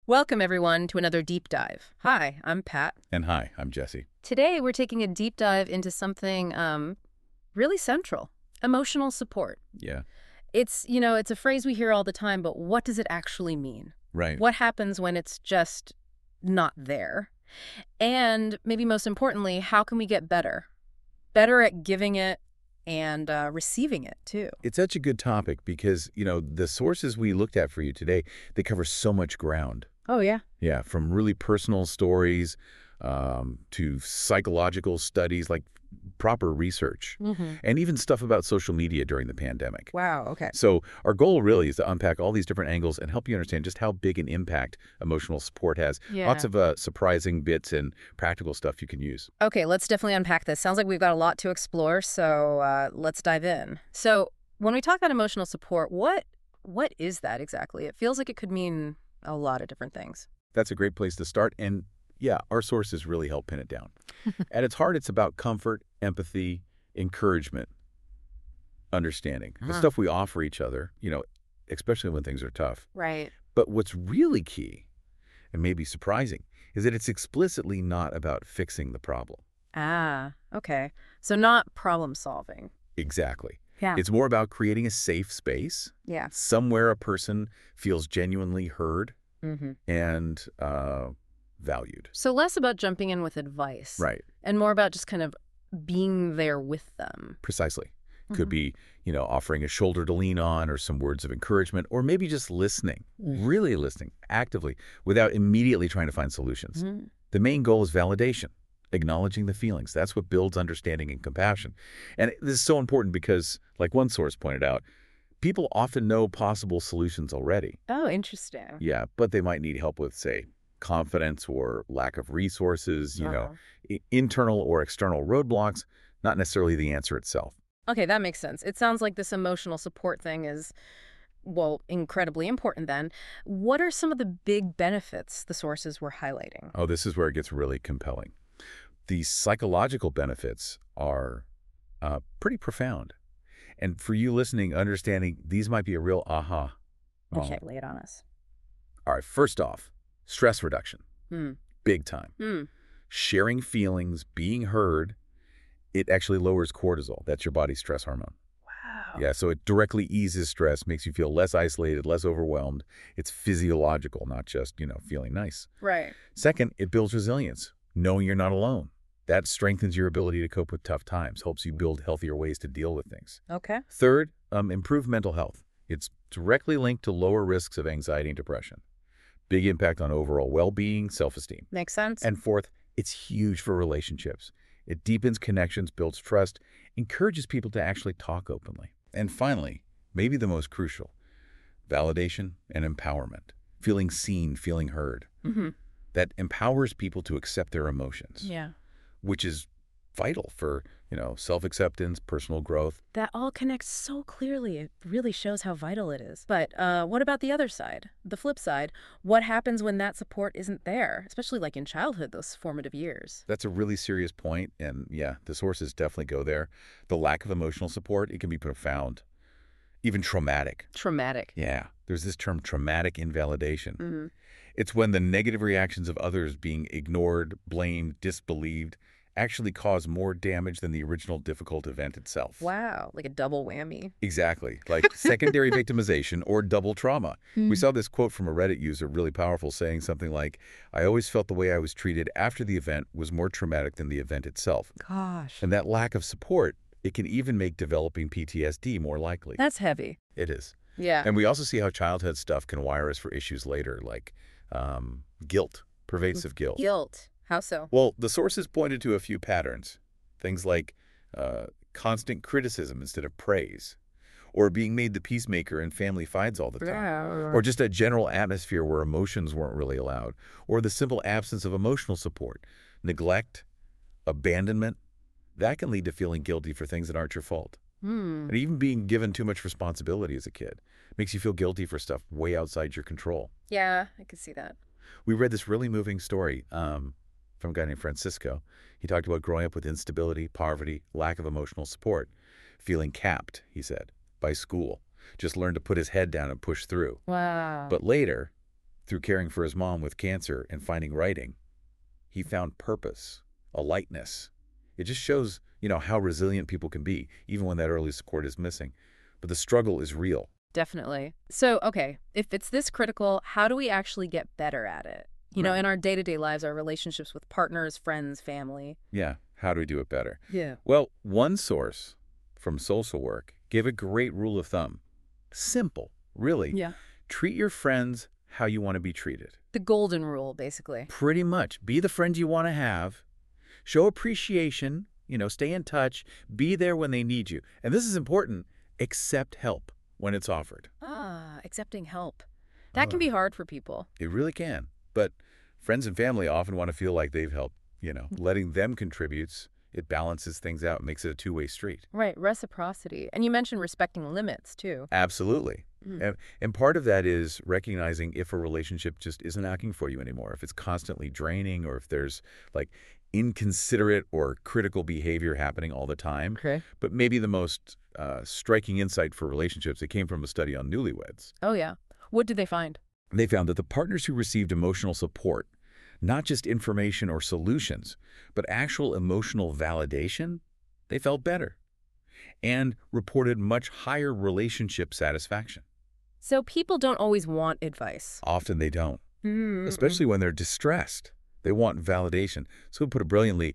Welcome, everyone, to another deep dive. Hi, I'm Pat. And hi, I'm Jesse. Today, we're taking a deep dive into something really central, emotional support. Yeah, It's a phrase we hear all the time, but what does it actually mean? right. What happens when it's just not there? And maybe most importantly, how can we get better? Better at giving it and receiving it, too. It's such a good topic because, the sources we looked at for you today, they cover so much ground. Oh, yeah. Yeah, from really personal stories to psychological studies, like proper research, and even stuff about social media during the pandemic. Wow, okay. So our goal really is to unpack all these different angles and help you understand just how big an impact emotional support has. Yeah. Lots of surprising bits and practical stuff you can use. Okay, let's definitely unpack this. Sounds like we've got a lot to explore, so let's dive in. So when we talk about emotional support, what is that exactly? It feels like it could mean a lot of different things. That's a great place to start. And yeah, our sources really help pin it down. At its heart, it's about comfort, empathy, encouragement, understanding. The stuff we offer each other, especially when things are tough. Right. But what's really key, and maybe surprising, is that it's explicitly not about fixing the problem. Ah, okay. So not problem solving. Exactly. Yeah. It's more about creating a safe space, Yeah. somewhere a person feels genuinely heard Mm-hmm. and valued. So less about jumping in with advice. Right. And more about just kind of being there with them. Precisely. Could be, offering a shoulder to lean on or some words of encouragement, or maybe just listening, really listening actively without immediately trying to find solutions. Mm-hmm. The main goal is validation, acknowledging the feelings. That's what builds understanding and compassion. And this is so important because, like one source pointed out, people often know possible solutions already. Oh, interesting. Yeah, but they might need help with, say, confidence or lack of resources, internal or external roadblocks, not necessarily the answer itself. Okay, that makes sense. It sounds like this emotional support thing is, well, incredibly important then. What are some of the big benefits the sources were highlighting? Oh, this is where it gets really compelling. The psychological benefits are pretty profound. And for you listening, understanding, these might be a real aha. Okay, lay it on us. All right, first off, stress reduction. Big time. Sharing feelings, being heard, it actually lowers cortisol. That's your body's stress hormone. Wow. Yeah, so it directly eases stress, makes you feel less isolated, less overwhelmed. It's physiological, not just, feeling nice. Right. Second, it builds resilience, knowing you're not alone. That strengthens your ability to cope with tough times, helps you build healthier ways to deal with things. Okay. Third, improved mental health. It's directly linked to lower risks of anxiety and depression. Big impact on overall well-being, self-esteem. Makes sense. And fourth, it's huge for relationships. It deepens connections, builds trust, encourages people to actually talk openly. And finally, maybe the most crucial, validation and empowerment. Feeling seen, feeling heard. That empowers people to accept their emotions. Yeah. Which is vital for, self-acceptance, personal growth. That all connects so clearly. It really shows how vital it is. But what about the other side, the flip side? What happens when that support isn't there, especially like in childhood, those formative years? That's a really serious point, and yeah, the sources definitely go there. The lack of emotional support, it can be profound, even traumatic. Traumatic. Yeah, there's this term, traumatic invalidation. It's when the negative reactions of others being ignored, blamed, disbelieved, actually cause more damage than the original difficult event itself. Wow, like a double whammy. Exactly, like secondary victimization or double trauma. We saw this quote from a Reddit user, really powerful, saying something like, "I always felt the way I was treated after the event was more traumatic than the event itself." Gosh. And that lack of support, it can even make developing PTSD more likely. That's heavy. It is. Yeah. And we also see how childhood stuff can wire us for issues later, like guilt, pervasive guilt. Guilt. How so? Well, the sources pointed to a few patterns. Things like constant criticism instead of praise, or being made the peacemaker in family fights all the time, or just a general atmosphere where emotions weren't really allowed, or the simple absence of emotional support, neglect, abandonment. That can lead to feeling guilty for things that aren't your fault. And even being given too much responsibility as a kid makes you feel guilty for stuff way outside your control. Yeah, I could see that. We read this really moving story from a guy named Francisco. He talked about growing up with instability, poverty, lack of emotional support, feeling capped, he said, by school. Just learned to put his head down and push through. Wow. But later, through caring for his mom with cancer and finding writing, he found purpose, a lightness. It just shows, how resilient people can be, even when that early support is missing. But the struggle is real. Definitely. So, okay, if it's this critical, how do we actually get better at it? In our day-to-day lives, our relationships with partners, friends, family. Yeah, how do we do it better? Yeah. Well, one source from social work gave a great rule of thumb. Simple, really. Yeah. Treat your friends how you want to be treated. The golden rule, basically. Pretty much. Be the friend you want to have. Show appreciation, stay in touch, be there when they need you. And this is important, accept help when it's offered. Accepting help. That can be hard for people. It really can. But friends and family often want to feel like they've helped, letting them contributes. It balances things out, makes it a two-way street. Right, reciprocity. And you mentioned respecting limits, too. Absolutely. And part of that is recognizing if a relationship just isn't acting for you anymore, if it's constantly draining or if there's inconsiderate or critical behavior happening all the time. Okay. But maybe the most striking insight for relationships, it came from a study on newlyweds. Oh, yeah. What did they find? They found that the partners who received emotional support, not just information or solutions, but actual emotional validation, they felt better and reported much higher relationship satisfaction. So people don't always want advice. Often they don't, especially when they're distressed. They want validation. So to put it brilliantly,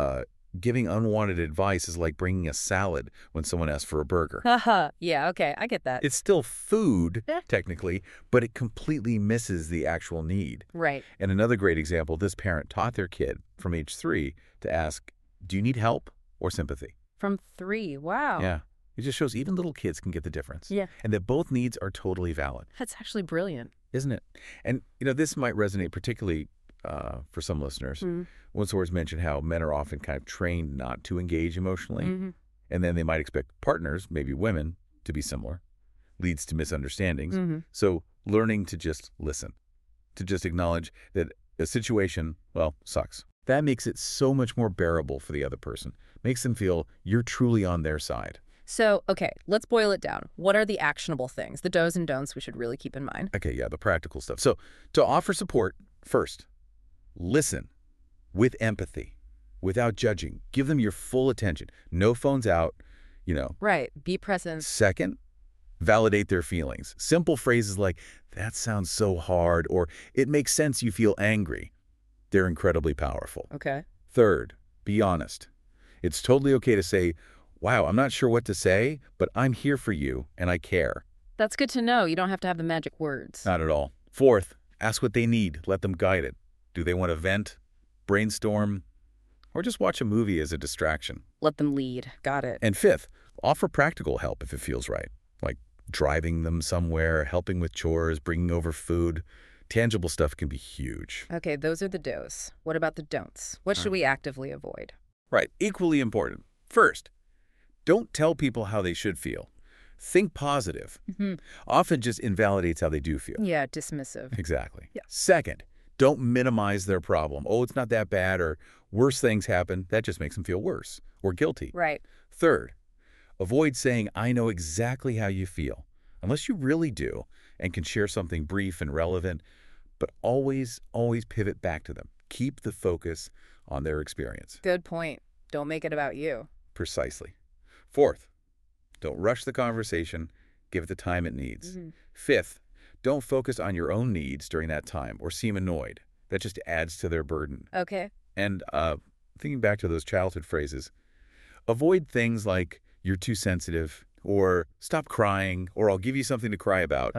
giving unwanted advice is like bringing a salad when someone asks for a burger. Yeah, okay, I get that. It's still food, technically, but it completely misses the actual need. Right. And another great example, this parent taught their kid from age 3 to ask, do you need help or sympathy? From 3, wow. Yeah. It just shows even little kids can get the difference. Yeah. And that both needs are totally valid. That's actually brilliant. Isn't it? And, this might resonate particularly for some listeners. One source mentioned how men are often kind of trained not to engage emotionally. And then they might expect partners, maybe women, to be similar. Leads to misunderstandings. So learning to just listen, to just acknowledge that a situation, sucks. That makes it so much more bearable for the other person. Makes them feel you're truly on their side. So, okay, let's boil it down. What are the actionable things, the do's and don'ts we should really keep in mind? Okay, yeah, the practical stuff. So to offer support, first, listen with empathy, without judging. Give them your full attention. No phones out, Right, be present. Second, validate their feelings. Simple phrases like, that sounds so hard, or it makes sense you feel angry. They're incredibly powerful. Okay. Third, be honest. It's totally okay to say, wow, I'm not sure what to say, but I'm here for you and I care. That's good to know. You don't have to have the magic words. Not at all. Fourth, ask what they need. Let them guide it. Do they want to vent, brainstorm, or just watch a movie as a distraction? Let them lead. Got it. And fifth, offer practical help if it feels right, like driving them somewhere, helping with chores, bringing over food. Tangible stuff can be huge. Okay, those are the do's. What about the don'ts? What should we actively avoid? Right, equally important. First, don't tell people how they should feel. Think positive. Often just invalidates how they do feel. Yeah, dismissive. Exactly. Yeah. Second, don't minimize their problem. Oh, it's not that bad, or worse things happen. That just makes them feel worse or guilty. Right. Third, avoid saying, I know exactly how you feel, unless you really do and can share something brief and relevant, but always pivot back to them. Keep the focus on their experience. Good point. Don't make it about you. Precisely. Fourth, don't rush the conversation. Give it the time it needs. Fifth, don't focus on your own needs during that time or seem annoyed. That just adds to their burden. Okay. And thinking back to those childhood phrases, avoid things like, you're too sensitive, or stop crying, or I'll give you something to cry about.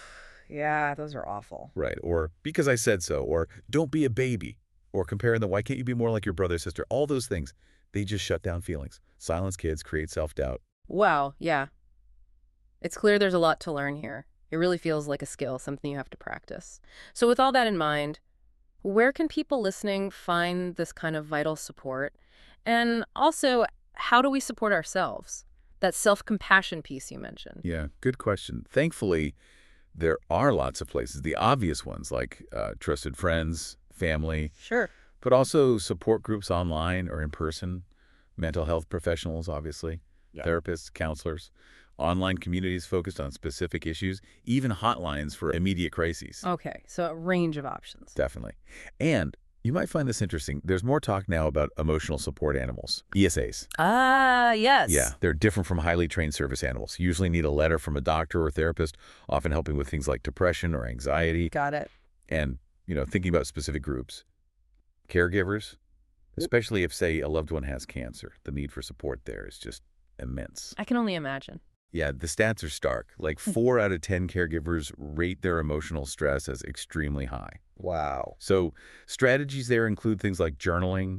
Yeah, those are awful. Right. Or because I said so, or don't be a baby, or comparing them, why can't you be more like your brother or sister? All those things, they just shut down feelings. Silence kids, create self-doubt. Wow, yeah. It's clear there's a lot to learn here. It really feels like a skill, something you have to practice. So with all that in mind, where can people listening find this kind of vital support? And also, how do we support ourselves? That self-compassion piece you mentioned. Yeah, good question. Thankfully, there are lots of places, the obvious ones like trusted friends, family. Sure. But also support groups online or in person, mental health professionals, obviously, therapists, counselors. online communities focused on specific issues, even hotlines for immediate crises. Okay, so a range of options. Definitely. And you might find this interesting. There's more talk now about emotional support animals, ESAs. Ah, yes. Yeah, they're different from highly trained service animals. Usually need a letter from a doctor or therapist, often helping with things like depression or anxiety. Got it. And, thinking about specific groups. Caregivers, especially if, say, a loved one has cancer, the need for support there is just immense. I can only imagine. Yeah, the stats are stark. Like 4 out of 10 caregivers rate their emotional stress as extremely high. Wow. So strategies there include things like journaling,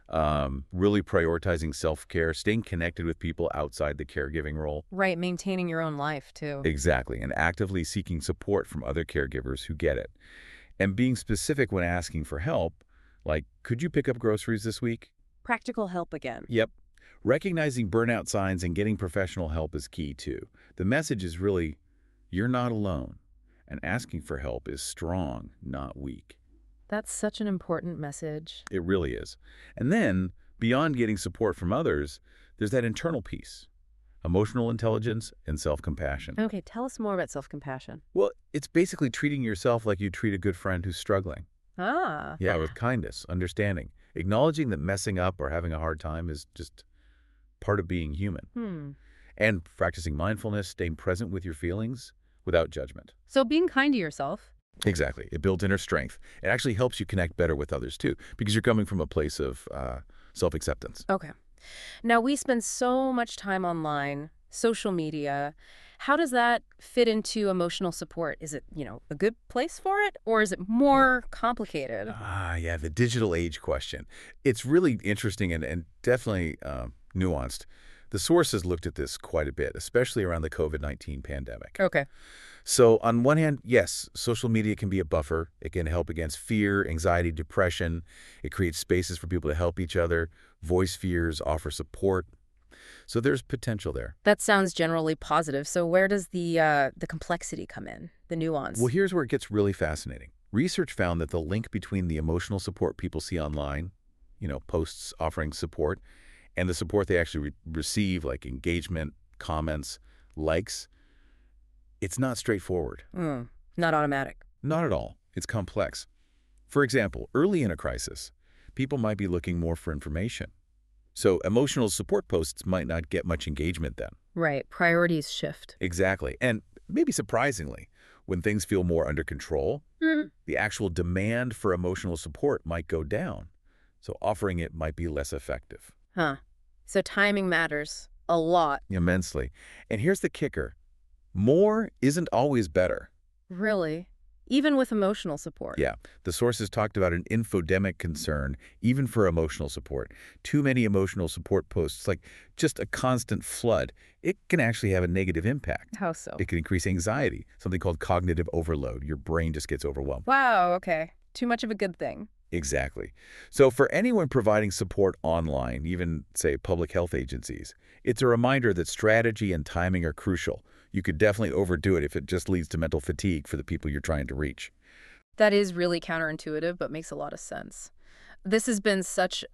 really prioritizing self-care, staying connected with people outside the caregiving role. Right, maintaining your own life, too. Exactly, and actively seeking support from other caregivers who get it. And being specific when asking for help, like, could you pick up groceries this week? Practical help again. Yep. Recognizing burnout signs and getting professional help is key, too. The message is really, you're not alone, and asking for help is strong, not weak. That's such an important message. It really is. And then, beyond getting support from others, there's that internal piece, emotional intelligence and self-compassion. Okay, tell us more about self-compassion. Well, it's basically treating yourself like you treat a good friend who's struggling. Ah. Yeah, with kindness, understanding, acknowledging that messing up or having a hard time is just part of being human. And practicing mindfulness, staying present with your feelings without judgment. So being kind to yourself. Exactly. It builds inner strength. It actually helps you connect better with others, too, because you're coming from a place of self-acceptance. Okay. Now, we spend so much time online, social media. How does that fit into emotional support? Is it, a good place for it, or is it more complicated? Yeah, the digital age question. It's really interesting and definitely nuanced. The sources looked at this quite a bit, especially around the COVID-19 pandemic. Okay. So on one hand, yes, social media can be a buffer. It can help against fear, anxiety, depression. It creates spaces for people to help each other, voice fears, offer support. So there's potential there. That sounds generally positive. So where does the complexity come in, the nuance? Well, here's where it gets really fascinating. Research found that the link between the emotional support people see online, posts offering support, and the support they actually receive, like engagement, comments, likes, it's not straightforward. Not automatic. Not at all. It's complex. For example, early in a crisis, people might be looking more for information. So emotional support posts might not get much engagement then. Right. Priorities shift. Exactly. And maybe surprisingly, when things feel more under control, the actual demand for emotional support might go down. So offering it might be less effective. Huh. So timing matters a lot. Immensely. And here's the kicker. More isn't always better. Really? Even with emotional support? Yeah. The sources talked about an infodemic concern, even for emotional support. Too many emotional support posts, like just a constant flood, it can actually have a negative impact. How so? It can increase anxiety, something called cognitive overload. Your brain just gets overwhelmed. Wow, okay. Too much of a good thing. Exactly. So for anyone providing support online, even, say, public health agencies, it's a reminder that strategy and timing are crucial. You could definitely overdo it if it just leads to mental fatigue for the people you're trying to reach. That is really counterintuitive, but makes a lot of sense. This has been such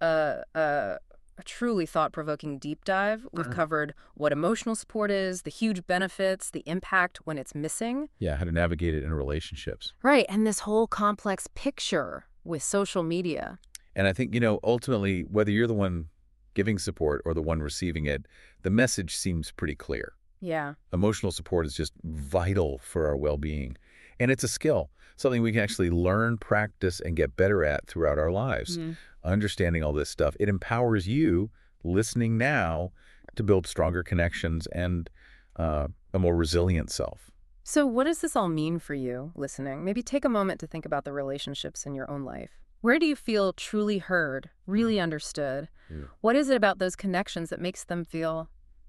a truly thought-provoking deep dive. We've covered what emotional support is, the huge benefits, the impact when it's missing. Yeah, how to navigate it in relationships. Right, and this whole complex picture with social media. And I think, ultimately, whether you're the one giving support or the one receiving it, the message seems pretty clear. Yeah. Emotional support is just vital for our well-being. And it's a skill, something we can actually learn, practice, and get better at throughout our lives. Understanding all this stuff, it empowers you, listening now, to build stronger connections and a more resilient self. So what does this all mean for you, listening? Maybe take a moment to think about the relationships in your own life. Where do you feel truly heard, really understood? What is it about those connections that makes them feel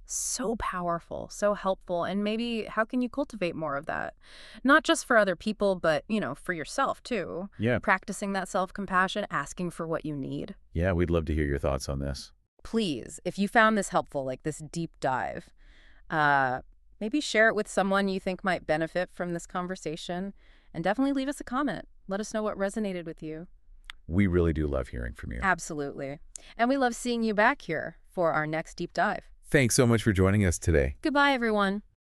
so powerful, so helpful, and maybe how can you cultivate more of that? Not just for other people, but, for yourself, too. Yeah. Practicing that self-compassion, asking for what you need. Yeah, we'd love to hear your thoughts on this. Please, if you found this helpful, like this deep dive, maybe share it with someone you think might benefit from this conversation, and definitely leave us a comment. Let us know what resonated with you. We really do love hearing from you. Absolutely. And we love seeing you back here for our next deep dive. Thanks so much for joining us today. Goodbye, everyone.